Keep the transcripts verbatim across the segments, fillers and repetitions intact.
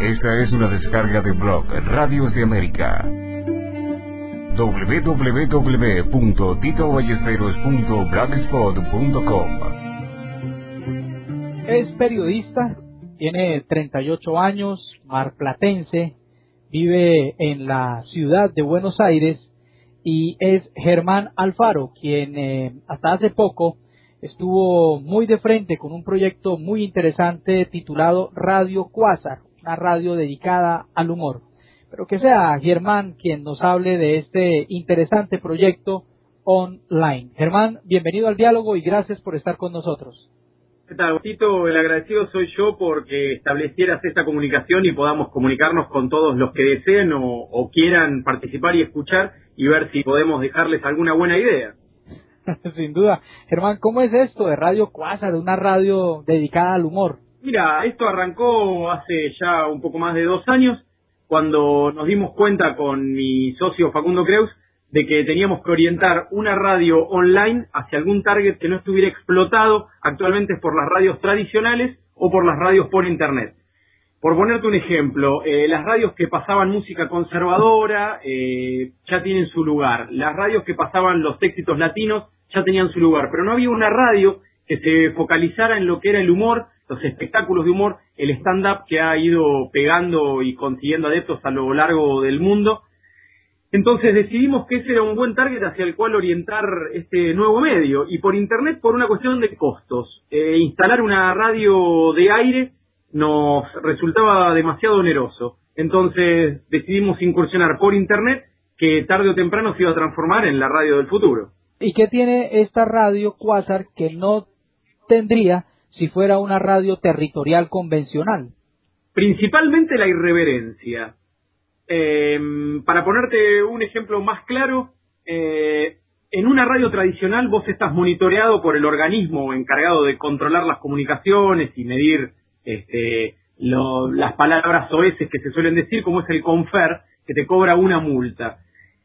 Esta es una descarga de blog Radios de América. doble u doble u doble u punto tito ballesteros punto blogspot punto com. Es periodista, tiene treinta y ocho años, marplatense, vive en la ciudad de Buenos Aires y es Germán Alfaro, quien eh, hasta hace poco estuvo muy de frente con un proyecto muy interesante titulado Radio Quasar, una radio dedicada al humor. Pero que sea Germán quien nos hable de este interesante proyecto online. Germán, bienvenido al diálogo y gracias por estar con nosotros. ¿Qué tal, Tito? El agradecido soy yo porque establecieras esta comunicación y podamos comunicarnos con todos los que deseen o, o quieran participar y escuchar y ver si podemos dejarles alguna buena idea. Sin duda. Germán, ¿cómo es esto de Radio Quasar, de una radio dedicada al humor? Mira, esto arrancó hace ya un poco más de dos años, cuando nos dimos cuenta con mi socio Facundo Creus de que teníamos que orientar una radio online hacia algún target que no estuviera explotado actualmente por las radios tradicionales o por las radios por internet. Por ponerte un ejemplo, eh, las radios que pasaban música conservadora eh, ya tienen su lugar. Las radios que pasaban los éxitos latinos ya tenían su lugar, pero no había una radio que se focalizara en lo que era el humor, los espectáculos de humor, el stand-up que ha ido pegando y consiguiendo adeptos a lo largo del mundo. Entonces decidimos que ese era un buen target hacia el cual orientar este nuevo medio, y por internet por una cuestión de costos. Eh, instalar una radio de aire nos resultaba demasiado oneroso, entonces decidimos incursionar por internet, que tarde o temprano se iba a transformar en la radio del futuro. ¿Y qué tiene esta radio Quasar que no tendría si fuera una radio territorial convencional? Principalmente la irreverencia. Eh, para ponerte un ejemplo más claro, eh, en una radio tradicional vos estás monitoreado por el organismo encargado de controlar las comunicaciones y medir este, lo, las palabras soeces que se suelen decir, como es el CONFER, que te cobra una multa.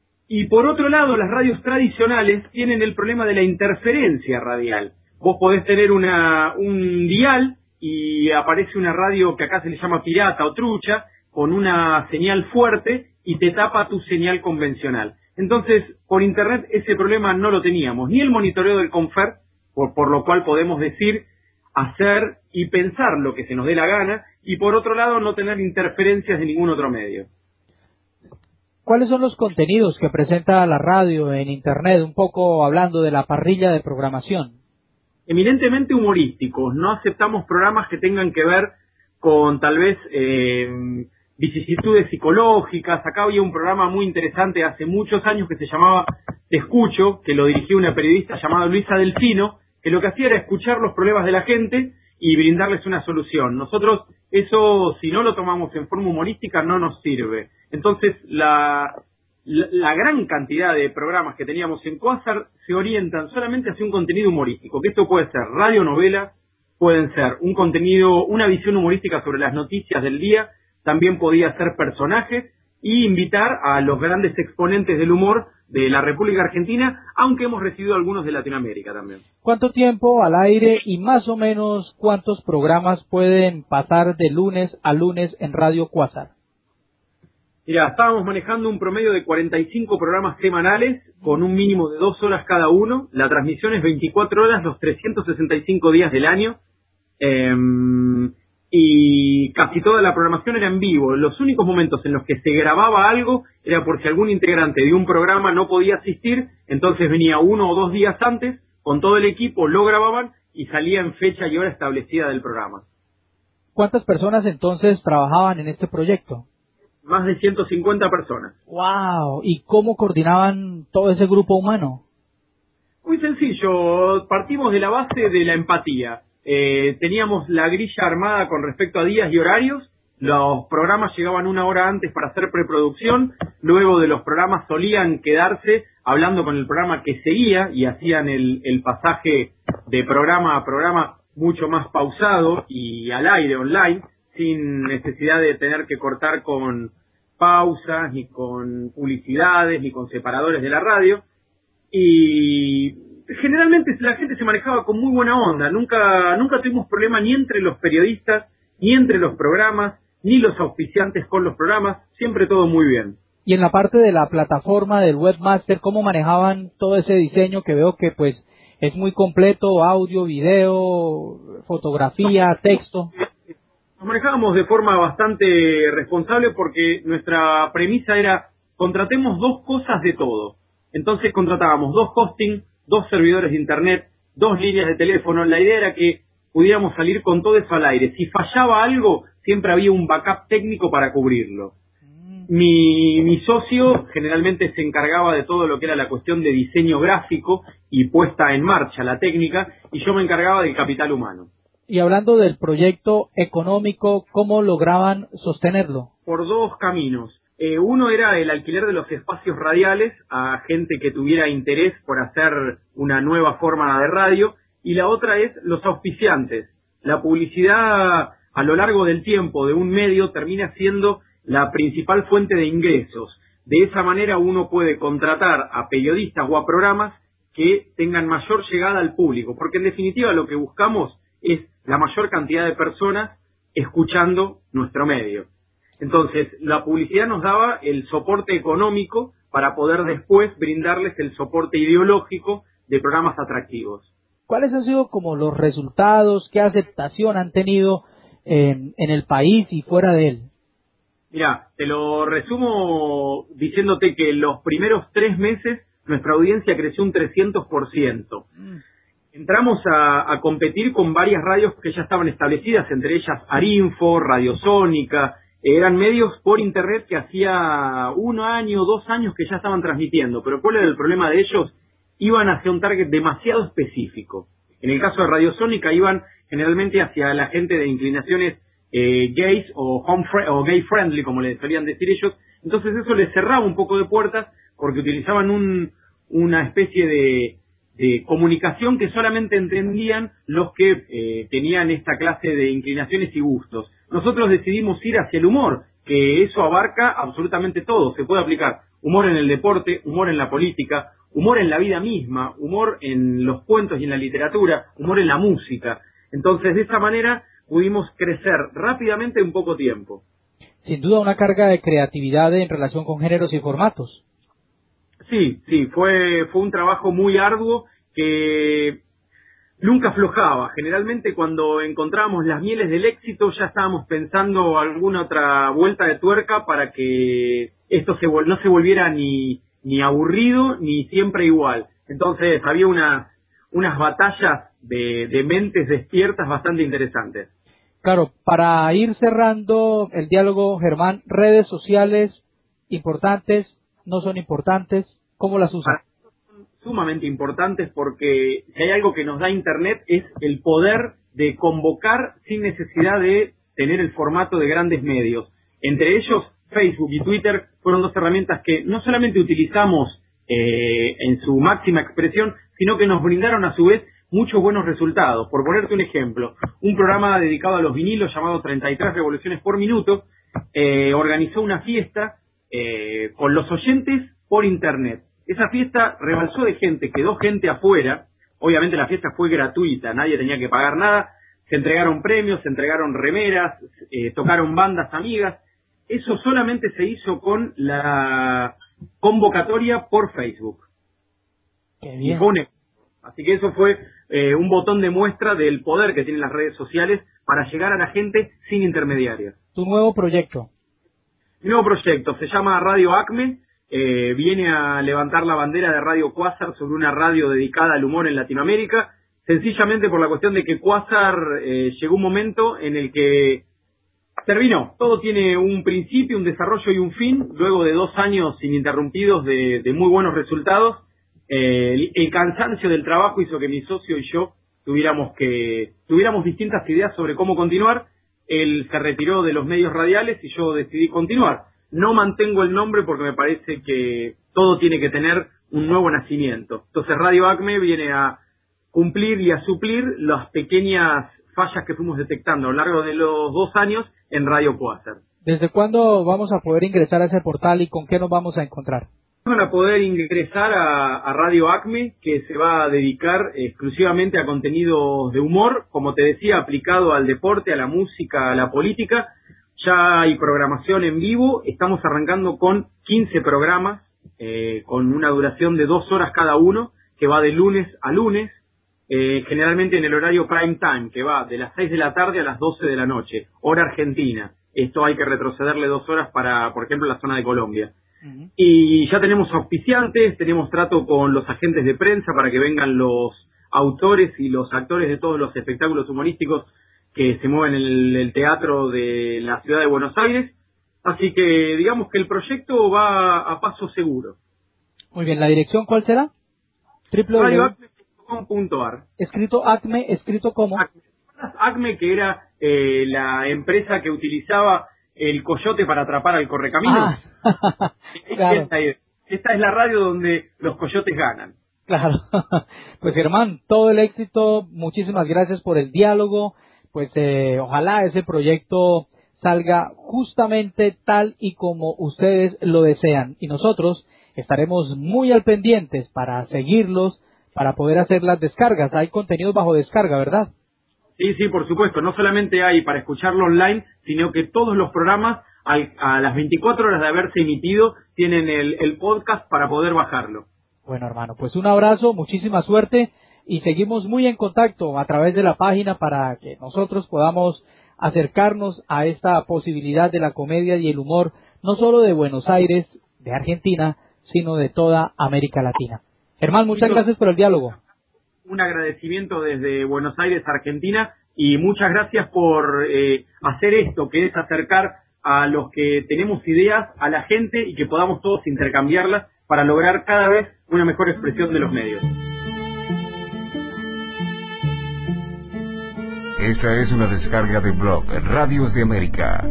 Y por otro lado, las radios tradicionales tienen el problema de la interferencia radial. Vos podés tener una, un dial y aparece una radio que acá se le llama pirata o trucha, con una señal fuerte y te tapa tu señal convencional. Entonces, por internet ese problema no lo teníamos, ni el monitoreo del CONFER, por, por lo cual podemos decir, hacer y pensar lo que se nos dé la gana, y por otro lado no tener interferencias de ningún otro medio. ¿Cuáles son los contenidos que presenta la radio en internet? Un poco hablando de la parrilla de programación. Eminentemente humorísticos, no aceptamos programas que tengan que ver con tal vez eh, vicisitudes psicológicas. Acá había un programa muy interesante hace muchos años que se llamaba Te Escucho, que lo dirigía una periodista llamada Luisa Delfino, que lo que hacía era escuchar los problemas de la gente y brindarles una solución. Nosotros eso, si no lo tomamos en forma humorística, no nos sirve. Entonces, la, la, la gran cantidad de programas que teníamos en Quasar se orientan solamente hacia un contenido humorístico, que esto puede ser radionovela, pueden ser un contenido, una visión humorística sobre las noticias del día, también podía ser personajes, y invitar a los grandes exponentes del humor de la República Argentina, aunque hemos recibido algunos de Latinoamérica también. ¿Cuánto tiempo al aire y más o menos cuántos programas pueden pasar de lunes a lunes en Radio Quasar? Mira, estábamos manejando un promedio de cuarenta y cinco programas semanales, con un mínimo de dos horas cada uno. La transmisión es veinticuatro horas los trescientos sesenta y cinco días del año. Eh, y casi toda la programación era en vivo. Los únicos momentos en los que se grababa algo era por si algún integrante de un programa no podía asistir, entonces venía uno o dos días antes, con todo el equipo, lo grababan y salía en fecha y hora establecida del programa. ¿Cuántas personas entonces trabajaban en este proyecto? Más de ciento cincuenta personas. ¡Wow! ¿Y cómo coordinaban todo ese grupo humano? Muy sencillo, partimos de la base de la empatía. Eh, teníamos la grilla armada con respecto a días y horarios. Los programas llegaban una hora antes para hacer preproducción. Luego de los programas solían quedarse hablando con el programa que seguía y hacían el, el pasaje de programa a programa mucho más pausado y al aire online, sin necesidad de tener que cortar con pausas, ni con publicidades, ni con separadores de la radio. Y generalmente la gente se manejaba con muy buena onda, nunca nunca tuvimos problema ni entre los periodistas, ni entre los programas. ni los auspiciantes con los programas, siempre todo muy bien. Y en la parte de la plataforma del webmaster, ¿cómo manejaban todo ese diseño que veo que pues es muy completo, audio, video, fotografía, texto? Nos manejábamos de forma bastante responsable porque nuestra premisa era contratemos dos cosas de todo. Entonces contratábamos dos hosting, dos servidores de internet, dos líneas de teléfono. La idea era que pudiéramos salir con todo eso al aire. Si fallaba algo, siempre había un backup técnico para cubrirlo. Mi, mi socio generalmente se encargaba de todo lo que era la cuestión de diseño gráfico y puesta en marcha, la técnica, y yo me encargaba del capital humano. Y hablando del proyecto económico, ¿cómo lograban sostenerlo? Por dos caminos. Eh, uno era el alquiler de los espacios radiales a gente que tuviera interés por hacer una nueva forma de radio, y la otra es los auspiciantes. La publicidad a lo largo del tiempo de un medio termina siendo la principal fuente de ingresos. De esa manera uno puede contratar a periodistas o a programas que tengan mayor llegada al público, porque en definitiva lo que buscamos es la mayor cantidad de personas escuchando nuestro medio. Entonces, la publicidad nos daba el soporte económico para poder después brindarles el soporte ideológico de programas atractivos. ¿Cuáles han sido como los resultados, qué aceptación han tenido en, en el país y fuera de él? Mira, te lo resumo diciéndote que los primeros tres meses nuestra audiencia creció un trescientos por ciento. Entramos a, a competir con varias radios que ya estaban establecidas, entre ellas Arinfo, Radiosónica. Eran medios por internet que hacía un año, dos años que ya estaban transmitiendo. Pero ¿cuál era el problema de ellos? Iban hacia un target demasiado específico. En el caso de Radiosónica iban generalmente hacia la gente de inclinaciones eh, gays o, home fr- o gay friendly, como les solían decir ellos. Entonces eso les cerraba un poco de puertas porque utilizaban un, una especie de, de comunicación que solamente entendían los que eh, tenían esta clase de inclinaciones y gustos. Nosotros decidimos ir hacia el humor, que eso abarca absolutamente todo. Se puede aplicar humor en el deporte, humor en la política, humor en la vida misma, humor en los cuentos y en la literatura, humor en la música. Entonces, de esa manera pudimos crecer rápidamente en poco tiempo. Sin duda una carga de creatividad en relación con géneros y formatos. Sí, sí, fue, fue un trabajo muy arduo que nunca aflojaba. Generalmente cuando encontrábamos las mieles del éxito ya estábamos pensando alguna otra vuelta de tuerca para que esto se, no se volviera ni, ni aburrido ni siempre igual. Entonces había una, unas batallas de, de mentes despiertas bastante interesantes. Claro, para ir cerrando el diálogo, Germán, redes sociales importantes, no son importantes, ¿cómo las usan? Son sumamente importantes porque si hay algo que nos da Internet es el poder de convocar sin necesidad de tener el formato de grandes medios. Entre ellos, Facebook y Twitter fueron dos herramientas que no solamente utilizamos eh, en su máxima expresión, sino que nos brindaron a su vez muchos buenos resultados. Por ponerte un ejemplo, un programa dedicado a los vinilos llamado treinta y tres revoluciones por minuto eh, organizó una fiesta eh, con los oyentes por internet. Esa fiesta rebalsó de gente, quedó gente afuera. Obviamente la fiesta fue gratuita, nadie tenía que pagar nada. Se entregaron premios, se entregaron remeras, eh, tocaron bandas amigas. Eso solamente se hizo con la convocatoria por Facebook. Qué bien. Y fue un Así que eso fue eh, un botón de muestra del poder que tienen las redes sociales para llegar a la gente sin intermediarios. Tu nuevo proyecto. Mi nuevo proyecto se llama Radio Acme, eh, viene a levantar la bandera de Radio Quasar sobre una radio dedicada al humor en Latinoamérica, sencillamente por la cuestión de que Quasar eh, llegó un momento en el que terminó. Todo tiene un principio, un desarrollo y un fin, luego de dos años ininterrumpidos de, de muy buenos resultados. Eh, el, el cansancio del trabajo hizo que mi socio y yo tuviéramos que tuviéramos distintas ideas sobre cómo continuar. Él se retiró de los medios radiales y yo decidí continuar. No mantengo el nombre porque me parece que todo tiene que tener un nuevo nacimiento. Entonces Radio Acme viene a cumplir y a suplir las pequeñas fallas que fuimos detectando a lo largo de los dos años en Radio Quasar. ¿Desde cuándo vamos a poder ingresar a ese portal y con qué nos vamos a encontrar? Van a poder ingresar a, a Radio Acme, que se va a dedicar exclusivamente a contenidos de humor, como te decía, aplicado al deporte, a la música, a la política. ya hay programación en vivo, estamos arrancando con quince programas, eh, con una duración de dos horas cada uno, que va de lunes a lunes, eh, generalmente en el horario prime time, que va de las seis de la tarde a las doce de la noche, hora argentina. Esto hay que retrocederle dos horas para, por ejemplo, la zona de Colombia. Uh-huh. Y ya tenemos auspiciantes, tenemos trato con los agentes de prensa para que vengan los autores y los actores de todos los espectáculos humorísticos que se mueven en el, el teatro de la ciudad de Buenos Aires. Así que digamos que el proyecto va a paso seguro. Muy bien, ¿la dirección cuál será? radio acme punto com punto ar. Escrito Acme, escrito como Acme, Acme que era eh, la empresa que utilizaba el coyote para atrapar al correcaminos. Ah, claro. Esta es, esta es la radio donde los coyotes ganan. Claro. Pues Germán, todo el éxito, muchísimas gracias por el diálogo. Pues eh, ojalá ese proyecto salga justamente tal y como ustedes lo desean. Y nosotros estaremos muy al pendientes para seguirlos, para poder hacer las descargas. Hay contenidos bajo descarga, ¿verdad? Sí, sí, por supuesto. No solamente hay para escucharlo online, sino que todos los programas, al, a las veinticuatro horas de haberse emitido, tienen el, el podcast para poder bajarlo. Bueno, hermano, pues un abrazo, muchísima suerte y seguimos muy en contacto a través de la página para que nosotros podamos acercarnos a esta posibilidad de la comedia y el humor, no solo de Buenos Aires, de Argentina, sino de toda América Latina. Germán, muchas gracias por el diálogo. Un agradecimiento desde Buenos Aires, Argentina, y muchas gracias por eh, hacer esto, que es acercar a los que tenemos ideas a la gente y que podamos todos intercambiarlas para lograr cada vez una mejor expresión de los medios. Esta es una descarga de blog Radios de América.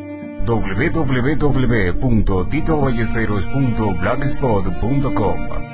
doble u doble u doble u punto tito ballesteros punto blogspot punto com